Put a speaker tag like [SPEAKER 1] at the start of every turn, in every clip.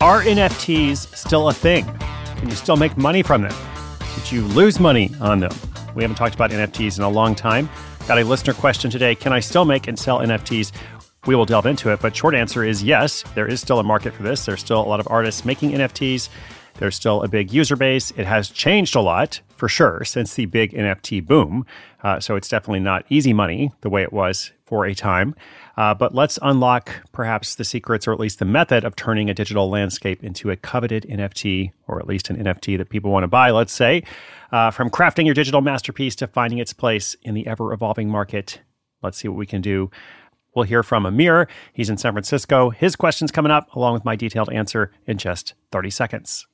[SPEAKER 1] Are NFTs still a thing? Can you still make money from them? Did you lose money on them? We haven't talked about NFTs in a long time. Got a listener question today. Can I still make and sell NFTs? We will delve into it, but short answer is yes. There is still a market for this. There's still a lot of artists making NFTs. There's still a big user base. It has changed a lot, for sure, since the big NFT boom. So it's definitely not easy money the way it was for a time. But let's unlock perhaps the secrets, or at least the method of turning a digital landscape into a coveted NFT, or at least an NFT that people want to buy, let's say. From crafting your digital masterpiece to finding its place in the ever-evolving market. Let's see what we can do. We'll hear from Amir. He's in San Francisco. His question's coming up, along with my detailed answer in just 30 seconds.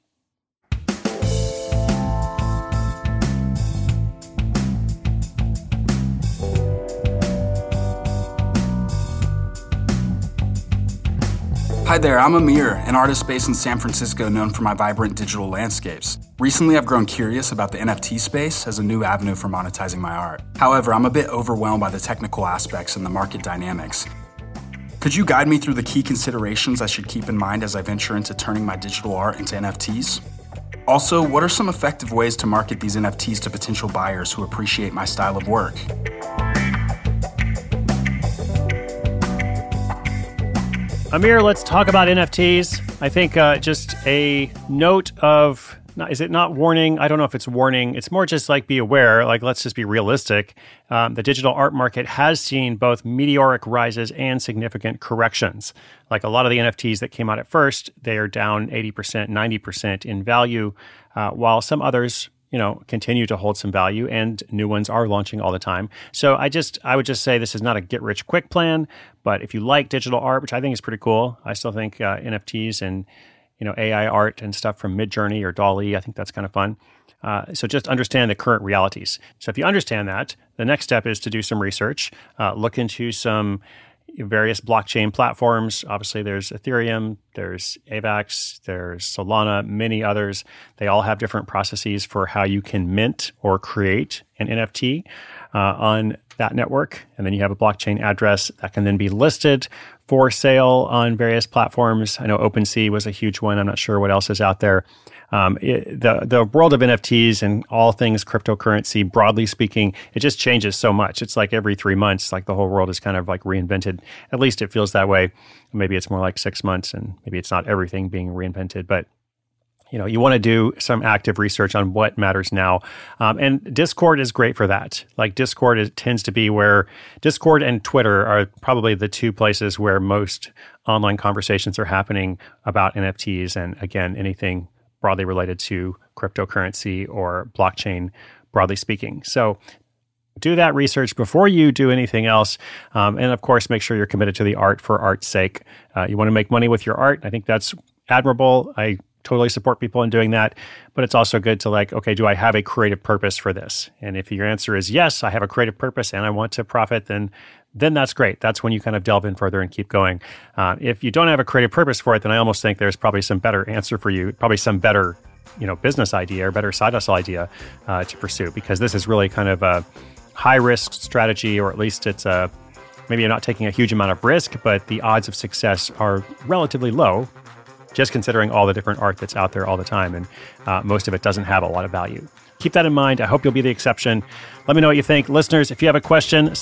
[SPEAKER 2] Hi there, I'm Amir, an artist based in San Francisco known for my vibrant digital landscapes. Recently, I've grown curious about the NFT space as a new avenue for monetizing my art. However, I'm a bit overwhelmed by the technical aspects and the market dynamics. Could you guide me through the key considerations I should keep in mind as I venture into turning my digital art into NFTs? Also, what are some effective ways to market these NFTs to potential buyers who appreciate my style of work?
[SPEAKER 1] Amir, let's talk about NFTs. I think just a note of, is it not warning? I don't know if it's warning. It's more just like be aware, like let's just be realistic. The digital art market has seen both meteoric rises and significant corrections. Like a lot of the NFTs that came out at first, they are down 80%, 90% in value, while some others continue to hold some value, and new ones are launching all the time. So I would just say this is not a get-rich-quick plan, but if you like digital art, which I think is pretty cool, I still think NFTs and AI art and stuff from Midjourney or DALL-E, I think that's kind of fun. So just understand the current realities. So if you understand that, the next step is to do some research, look into some various blockchain platforms. Obviously, there's Ethereum, there's AVAX, there's Solana, many others. They all have different processes for how you can mint or create an NFT on that network. And then you have a blockchain address that can then be listed for sale on various platforms. I know OpenSea was a huge one. I'm not sure what else is out there. The world of NFTs and all things cryptocurrency, broadly speaking, it just changes so much. It's like every 3 months, like the whole world is kind of like reinvented. At least it feels that way. Maybe it's more like 6 months, and maybe it's not everything being reinvented, but you want to do some active research on what matters now. And Discord is great for that. Like Discord tends to be where Discord and Twitter are probably the two places where most online conversations are happening about NFTs. And again, anything broadly related to cryptocurrency or blockchain, broadly speaking. So do that research before you do anything else. And of course, make sure you're committed to the art for art's sake. You want to make money with your art. I think that's admirable. I totally support people in doing that. But it's also good to okay, do I have a creative purpose for this? And if your answer is yes, I have a creative purpose and I want to profit, then that's great. That's when you kind of delve in further and keep going. If you don't have a creative purpose for it, then I almost think there's probably some better answer for you, probably some better, business idea or better side hustle idea to pursue, because this is really kind of a high risk strategy, or at least it's maybe you're not taking a huge amount of risk, but the odds of success are relatively low, just considering all the different art that's out there all the time. And most of it doesn't have a lot of value. Keep that in mind. I hope you'll be the exception. Let me know what you think. Listeners, if you have a question,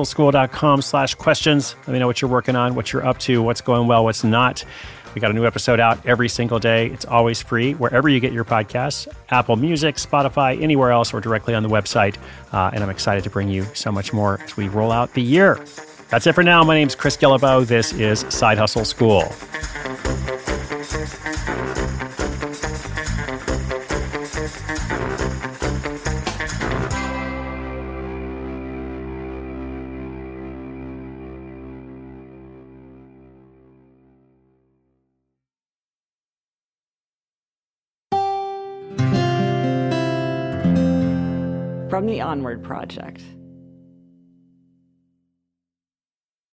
[SPEAKER 1] sidehustleschool.com/questions. Let me know what you're working on, what you're up to, what's going well, what's not. We got a new episode out every single day. It's always free, wherever you get your podcasts, Apple Music, Spotify, anywhere else, or directly on the website. And I'm excited to bring you so much more as we roll out the year. That's it for now. My name's Chris Guillebeau. This is Side Hustle School.
[SPEAKER 3] From the Onward Project.